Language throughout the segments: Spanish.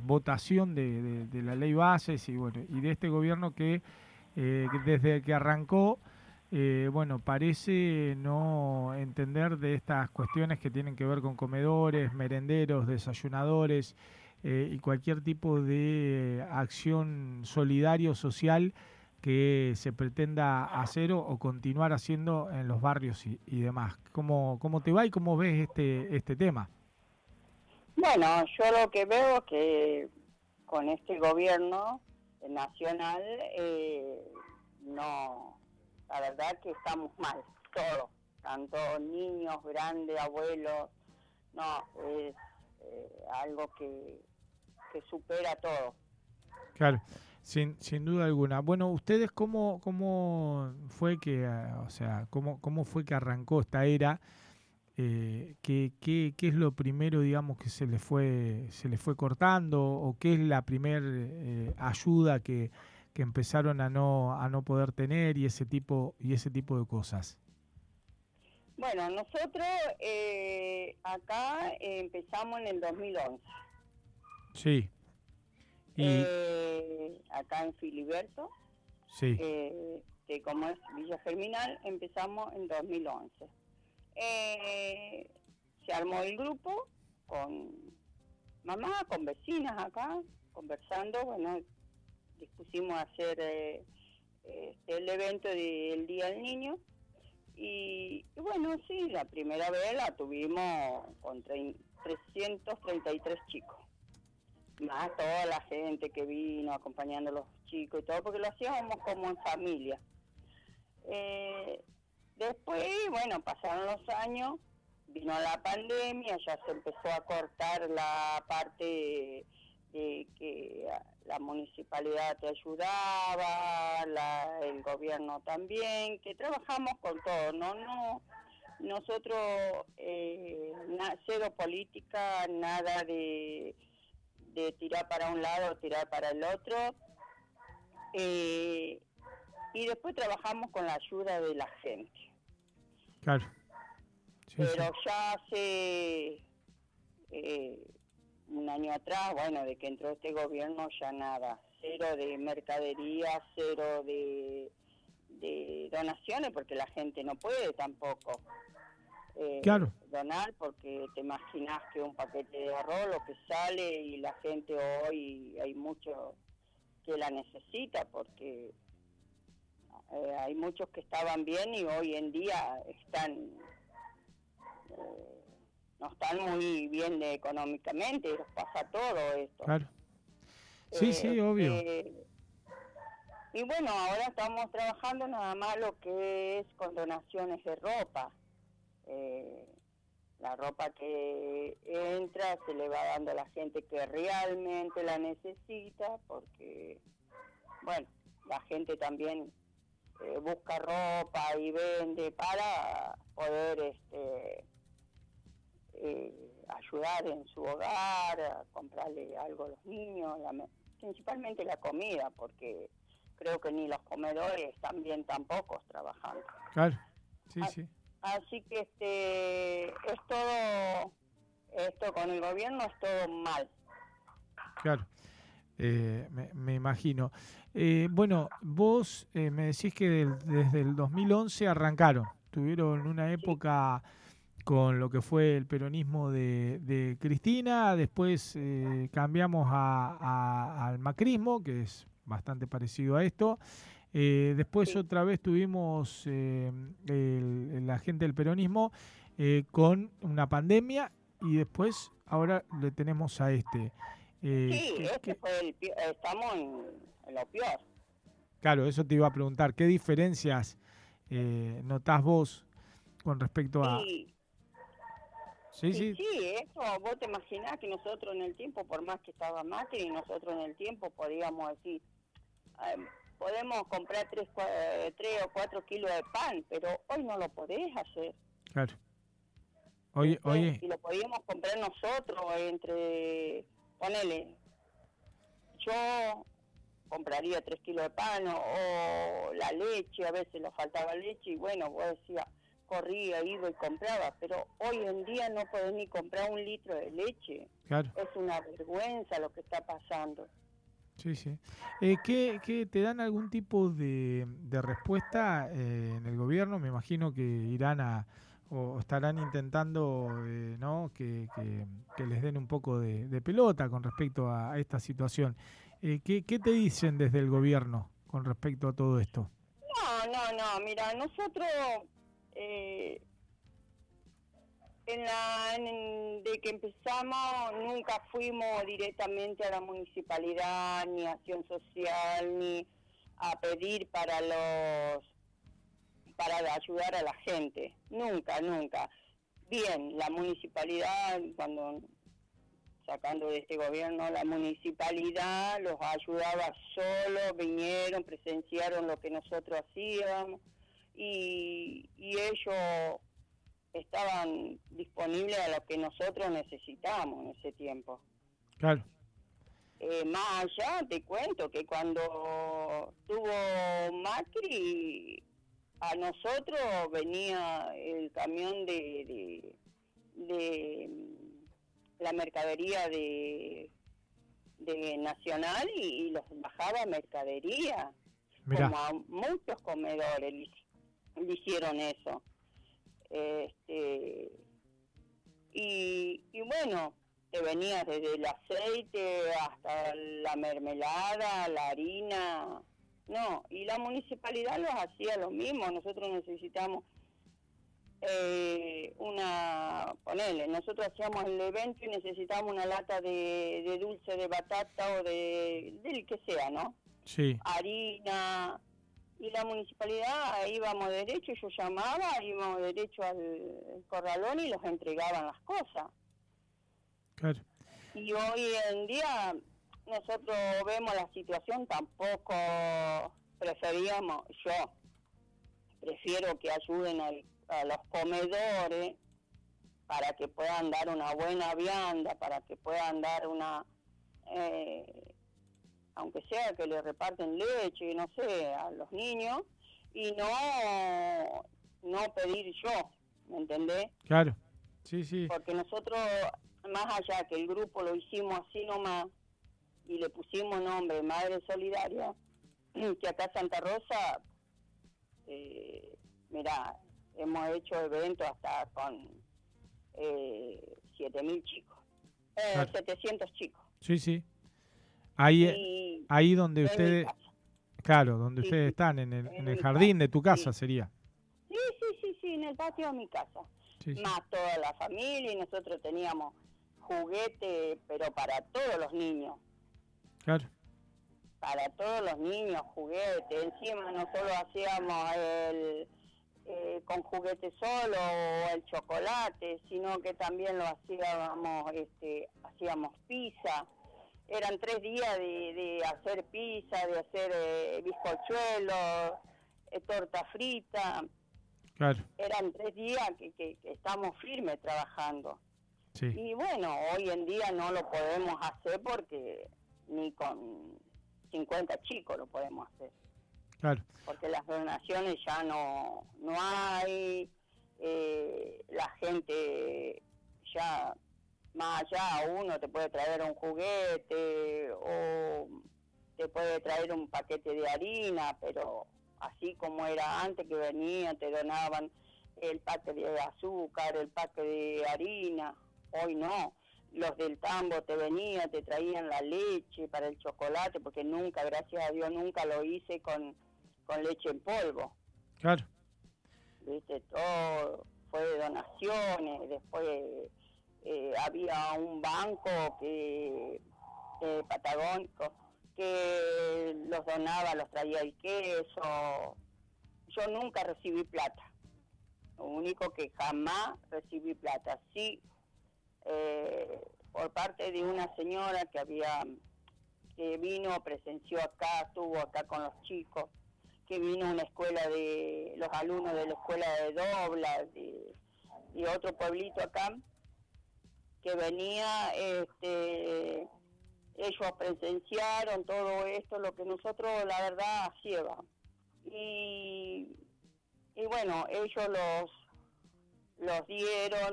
votación de la ley bases y bueno y de este gobierno que desde que arrancó bueno, parece no entender de estas cuestiones que tienen que ver con comedores, merenderos, desayunadores y cualquier tipo de acción solidario social que se pretenda hacer o continuar haciendo en los barrios y demás. ¿Cómo te va y cómo ves este tema? Bueno, yo lo que veo es que con este gobierno nacional, no, la verdad que estamos mal, todos, tanto niños, grandes, abuelos, no, es algo que supera todo. Claro, sin duda alguna. Bueno, ustedes cómo fue que, o sea, cómo fue que arrancó esta era. ¿Qué es lo primero, digamos, que se le fue cortando o qué es la primer ayuda que empezaron a no poder tener y ese tipo de cosas? Bueno, nosotros acá empezamos en el 2011, Sí, y acá en Filiberto, sí, que como es Villa Germinal, empezamos en 2011. Eh, Se armó el grupo con mamá, con vecinas acá, conversando, bueno, dispusimos hacer el evento del Día del Niño y bueno, sí, la primera vez la tuvimos con 333 chicos, más toda la gente que vino acompañando a los chicos y todo, porque lo hacíamos como en familia. Eh, Después, bueno, pasaron los años, vino la pandemia, ya se empezó a cortar la parte de que la municipalidad te ayudaba, el gobierno también, que trabajamos con todo, no nosotros cero política, nada de tirar para un lado o tirar para el otro. Eh, y después trabajamos con la ayuda de la gente. claro, sí, Pero sí, ya hace un año atrás, bueno, de que entró este gobierno, ya nada, cero de mercadería, cero de donaciones, porque la gente no puede tampoco claro, donar, porque te imaginas que un paquete de arroz lo que sale y la gente hoy hay mucho que la necesita, porque hay muchos que estaban bien y hoy en día no están muy bien económicamente, los pasa todo esto. claro. Sí, sí, obvio. Y bueno, ahora estamos trabajando nada más lo que es con donaciones de ropa. Eh, la ropa que entra se le va dando a la gente que realmente la necesita, porque, bueno, la gente también busca ropa y vende para poder ayudar en su hogar, a comprarle algo a los niños, principalmente la comida, porque creo que ni los comedores están bien tampoco trabajando. Claro, sí, A- sí, Así que es todo, esto con el gobierno es todo mal. claro. Me imagino. Bueno, vos me decís que desde el 2011 arrancaron. Tuvieron una Sí, época con lo que fue el peronismo de Cristina, después cambiamos al macrismo, que es bastante parecido a esto. Después sí. otra vez tuvimos la gente del peronismo con una pandemia y después ahora le tenemos a este. Eh, Sí, que, este que- fue estamos en lo peor. claro, eso te iba a preguntar. ¿Qué diferencias notás vos con respecto a... Y Sí, Y sí, sí, eso, vos te imaginás que nosotros en el tiempo, por más que estaba Macri, nosotros en el tiempo podíamos decir, eh, podemos comprar 3 o 4 kilos de pan, pero hoy no lo podés hacer. claro. Oye, ¿Viste? oye, Y lo podíamos comprar nosotros ponele, yo compraría 3 kilos de pan o la leche, a veces le faltaba leche y bueno, vos decías, corría, iba y compraba, pero hoy en día no podés ni comprar 1 litro de leche. Claro. Es una vergüenza lo que está pasando. Sí, sí. ¿Qué te dan algún tipo de respuesta en el gobierno? Me imagino que irán o estarán intentando, ¿no? Que les den un poco de pelota con respecto a esta situación. ¿Qué te dicen desde el gobierno con respecto a todo esto? No, mira, nosotros de que empezamos nunca fuimos directamente a la municipalidad, ni a acción social, ni a pedir para ayudar a la gente. Nunca. Bien, la municipalidad, cuando sacando de este gobierno, la municipalidad los ayudaba solo, vinieron, presenciaron lo que nosotros hacíamos y ellos estaban disponibles a lo que nosotros necesitábamos en ese tiempo. Claro. Más allá, te cuento que cuando tuvo Macri, a nosotros venía el camión de la mercadería de Nacional y los bajaba mercadería. Mirá. Como a muchos comedores le hicieron eso. Y bueno, te venía desde el aceite hasta la mermelada, la harina. No, y la municipalidad los hacía lo mismo. Nosotros necesitamos nosotros hacíamos el evento y necesitamos una lata de dulce de batata o del que sea, ¿no? Sí. Harina. Y la municipalidad, íbamos derecho, yo llamaba, íbamos derecho al corralón y los entregaban las cosas. Claro. Y hoy en día nosotros vemos la situación, tampoco yo prefiero que ayuden a los comedores para que puedan dar una buena vianda, para que puedan dar aunque sea que le reparten leche, no sé, a los niños, y no pedir yo, ¿me entendés? Claro, sí. Porque nosotros, más allá que el grupo lo hicimos así nomás, y le pusimos nombre Madre Solidaria, que acá Santa Rosa, mirá, hemos hecho eventos hasta con 7.000 chicos, Claro. 700 chicos. Sí. Ahí donde ustedes, claro, donde sí, ustedes sí, están, en el jardín de tu casa sí. sería. Sí, en el patio de mi casa. Sí. Más toda la familia, y nosotros teníamos juguete, pero para todos los niños. Claro. Para todos los niños, juguete. Encima no solo hacíamos con juguete solo o el chocolate, sino que también lo hacíamos pizza. Eran 3 días de hacer pizza, de hacer bizcochuelos, torta frita. Claro. Eran 3 días que estamos firmes trabajando. Sí. Y bueno, hoy en día no lo podemos hacer porque ni con 50 chicos lo podemos hacer. Claro. Porque las donaciones ya no hay, la gente ya, más allá, uno te puede traer un juguete o te puede traer un paquete de harina, pero así como era antes, que venían, te donaban el paquete de azúcar, el paquete de harina, hoy no. Los del tambo te venían, te traían la leche para el chocolate, porque nunca, gracias a Dios, nunca lo hice con leche en polvo. Claro. Viste, todo fue de donaciones. Después había un banco patagónico que los donaba, los traía el queso. Yo nunca recibí plata. Lo único que jamás recibí plata. Sí, por parte de una señora que vino, presenció acá, estuvo acá con los chicos, que vino una escuela de los alumnos de la escuela de Doblas y otro pueblito acá, que venía, ellos presenciaron todo esto, lo que nosotros la verdad hacíamos. Y bueno, ellos los dieron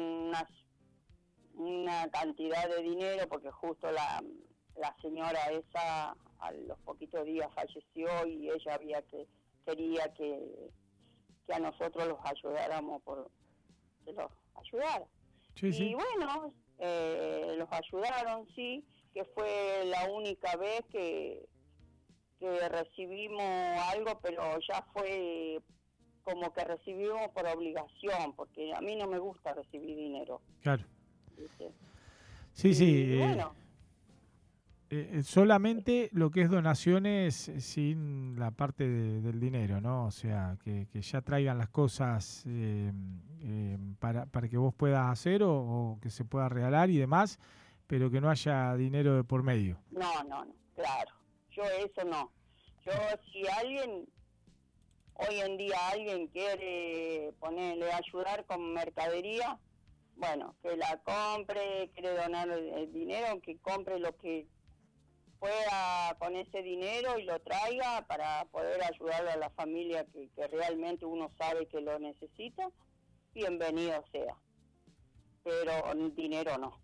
una cantidad de dinero, porque justo la señora esa a los poquitos días falleció y ella quería que a nosotros los ayudáramos, que los ayudara. Sí, y sí. bueno, los ayudaron, sí, que fue la única vez que recibimos algo, pero ya fue como que recibimos por obligación, porque a mí no me gusta recibir dinero, Claro. ¿viste? Sí, Y sí. bueno, Solamente lo que es donaciones sin la parte del dinero, ¿no? O sea, que ya traigan las cosas para que vos puedas hacer o que se pueda regalar y demás, pero que no haya dinero de por medio. no, claro, yo eso no. Yo, si hoy en día alguien quiere ayudar con mercadería, bueno, que la compre, quiere donar el dinero, que compre lo que pueda con ese dinero y lo traiga para poder ayudar a la familia que realmente uno sabe que lo necesita, bienvenido sea, pero dinero no.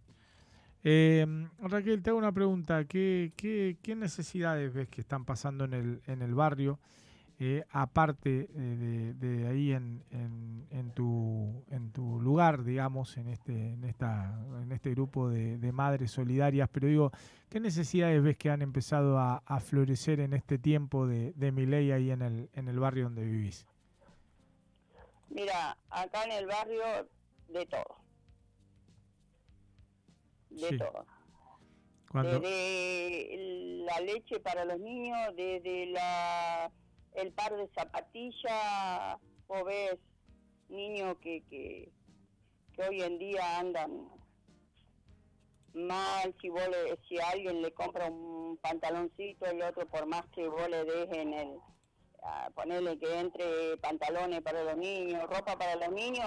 Raquel, te hago una pregunta. ¿Qué necesidades ves que están pasando en el barrio? Aparte de ahí en tu lugar, digamos, en este grupo de madres solidarias, pero digo, ¿qué necesidades ves que han empezado a florecer en este tiempo de Milei ahí en el barrio donde vivís? Mira, acá en el barrio de todo, Sí. todo. Cuando, Desde la leche para los niños, desde el par de zapatillas, vos ves niños que hoy en día andan mal, si a alguien le compra un pantaloncito, el otro por más que vos le dejen ponerle que entre pantalones para los niños, ropa para los niños,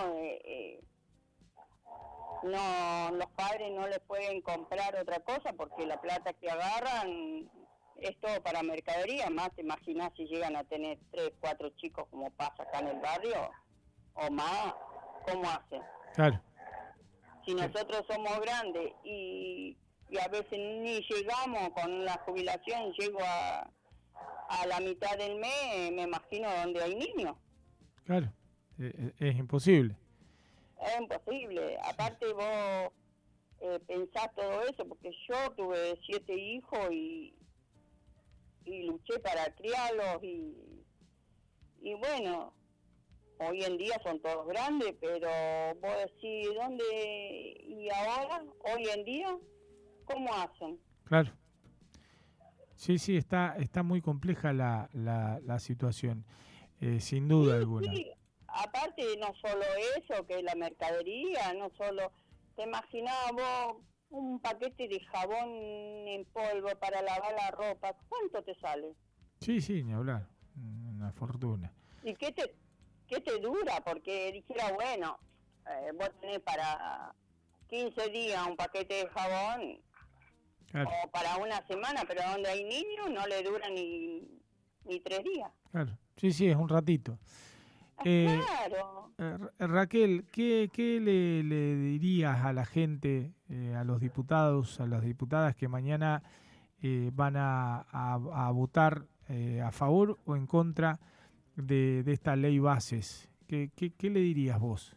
no, los padres no les pueden comprar otra cosa porque la plata que agarran es todo para mercadería. Más te imaginas si llegan a tener 3, 4 chicos como pasa acá en el barrio o más, ¿cómo hacen? claro. Si nosotros somos grandes y a veces ni llegamos con la jubilación, llego a la mitad del mes, me imagino donde hay niños. Claro, es imposible. Es imposible. Aparte vos pensás todo eso, porque yo tuve 7 hijos y luché para criarlos y bueno, hoy en día son todos grandes, pero vos decís, ¿dónde? Y ahora, hoy en día, ¿cómo hacen? Claro. Sí, está muy compleja la situación, sin duda alguna. Sí, aparte no solo eso, que la mercadería, no solo, te imaginás vos un paquete de jabón en polvo para lavar la ropa, ¿cuánto te sale? Sí, ni hablar, una fortuna. ¿Y qué te dura? Porque dijera, bueno, vos tenés para 15 días un paquete de jabón, Claro. o para una semana, pero donde hay niños no le dura ni 3 días. Claro, sí, es un ratito. Claro. Raquel, ¿qué le dirías a la gente, a los diputados, a las diputadas que mañana van a votar a favor o en contra de esta ley bases? ¿Qué le dirías vos?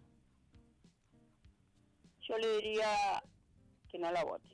Yo le diría que no la vote.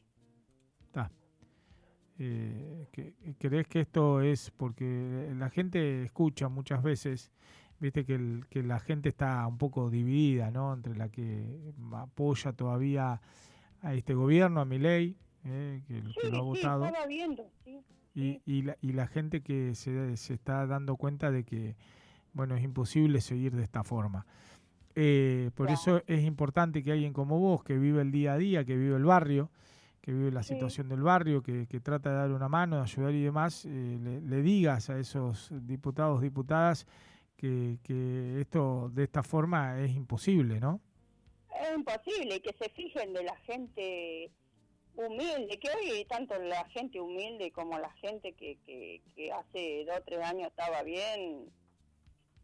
¿Crees que esto es porque la gente escucha muchas veces, viste que la gente está un poco dividida, ¿no? Entre la que apoya todavía a este gobierno, a Milei, que lo ha votado, estaba viendo, sí. y la gente que se está dando cuenta de que, bueno, es imposible seguir de esta forma. Por eso es importante que alguien como vos, que vive el día a día, que vive el barrio, que vive la situación del barrio, que trata de dar una mano, de ayudar y demás, le digas a esos diputados, diputadas, que esto de esta forma es imposible, ¿no? Es imposible, que se fijen de la gente humilde, que hoy tanto la gente humilde como la gente que hace 2 o 3 años estaba bien,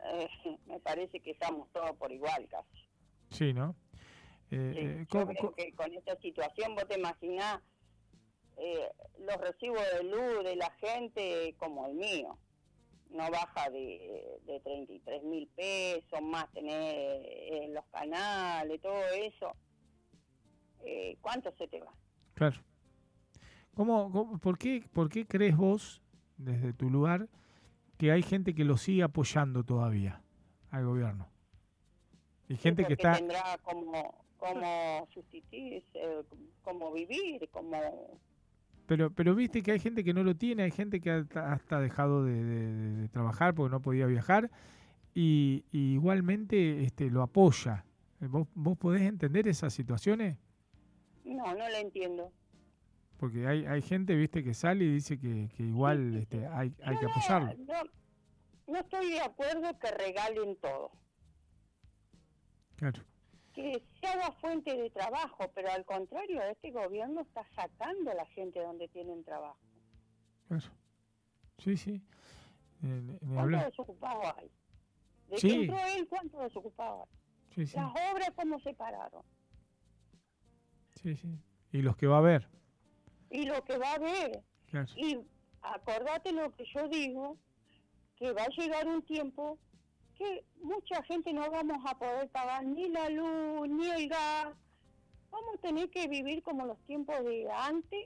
me parece que estamos todos por igual casi. Sí, ¿no? Sí, yo creo que con esta situación, vos te imaginás los recibos de luz de la gente como el mío. No baja de 33.000 pesos, más tener los canales, todo eso. ¿Cuánto se te va? Claro. ¿Por qué crees vos, desde tu lugar, que hay gente que lo sigue apoyando todavía al gobierno? Y gente que está... tendrá como sustituirse, como vivir, como... Pero viste que hay gente que no lo tiene, hay gente que hasta dejado de trabajar porque no podía viajar y igualmente lo apoya. ¿Vos podés entender esas situaciones? No la entiendo. Porque hay gente, viste, que sale y dice que igual Sí. hay que apoyarlo. No estoy de acuerdo que regalen todo. Claro. Que se haga fuente de trabajo, pero al contrario, este gobierno está sacando a la gente donde tienen trabajo. Claro. Sí. ¿Cuántos desocupados hay? ¿De sí. que entró él, cuántos desocupados hay? Sí. Las obras, ¿cómo se pararon? Sí. Y los que va a haber. Y lo que va a haber. Claro. Y acordate lo que yo digo, que va a llegar un tiempo que mucha gente no vamos a poder pagar ni la luz, ni el gas. Vamos a tener que vivir como los tiempos de antes,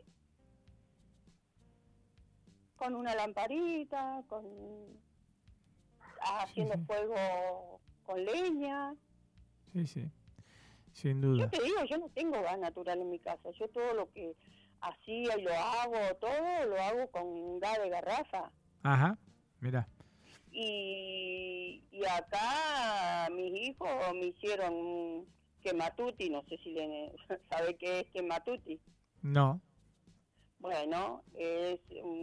con una lamparita, haciendo fuego con leña. Sí, sin duda. Yo te digo, yo no tengo gas natural en mi casa. Yo todo lo que hacía y lo hago con gas de garrafa. Ajá, mira. Y acá mis hijos me hicieron quematuti, no sé si sabe qué es quematuti. No. Bueno, es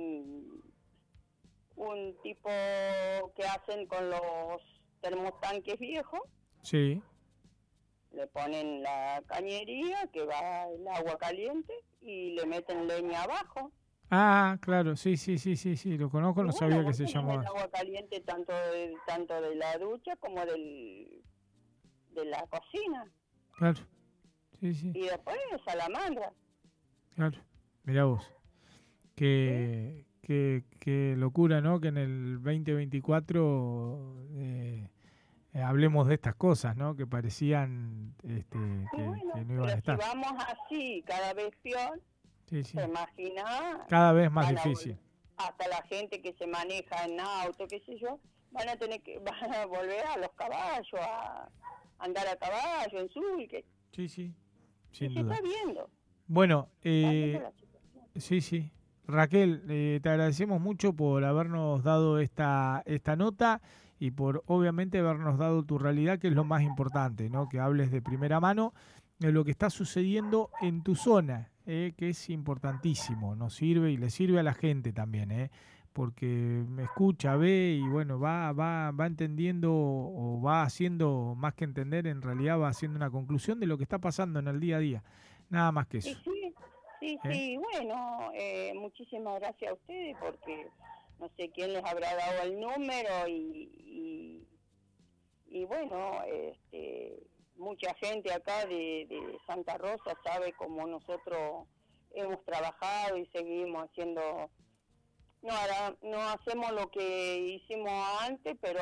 un tipo que hacen con los termotanques viejos. Sí. Le ponen la cañería que va el agua caliente y le meten leña abajo. Ah, claro, sí, lo conozco, y no sabía que se llamaba. El agua caliente tanto de la ducha como de la cocina. Claro, sí. Y después salamandra. Claro, mirá vos. Qué locura, ¿no? Que en el 2024 hablemos de estas cosas, ¿no? Que parecían que no iban a estar. Si vamos así, cada vez peor. Sí. ¿Se imagina? Cada vez más difícil. Hasta la gente que se maneja en auto, qué sé yo, van a volver a los caballos, a andar a caballo, en sulque. Sí, sin duda. Se está viendo. Bueno, sí. Raquel, te agradecemos mucho por habernos dado esta nota y por obviamente habernos dado tu realidad, que es lo más importante, ¿no? Que hables de primera mano de lo que está sucediendo en tu zona, que es importantísimo, nos sirve y le sirve a la gente también, porque me escucha, ve y bueno, va entendiendo o va haciendo, más que entender, en realidad va haciendo una conclusión de lo que está pasando en el día a día, nada más que eso. Sí, bueno, muchísimas gracias a ustedes porque no sé quién les habrá dado el número y bueno, mucha gente acá de Santa Rosa sabe cómo nosotros hemos trabajado y seguimos haciendo. No hacemos lo que hicimos antes, pero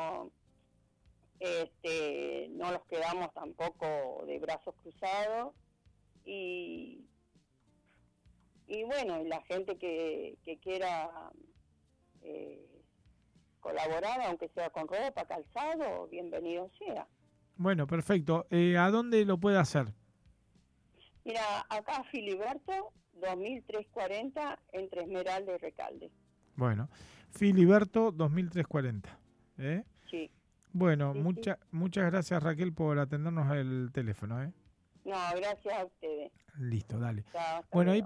no los quedamos tampoco de brazos cruzados y bueno, la gente que quiera colaborar, aunque sea con ropa, calzado, bienvenido sea. Bueno, perfecto. ¿A dónde lo puede hacer? Mira, acá Filiberto, 2340, entre Esmeralda y Recalde. Bueno, Filiberto, 2340. Sí. Bueno, muchas gracias, Raquel, por atendernos el teléfono. No, gracias a ustedes. Listo, dale. Chao, bueno, ahí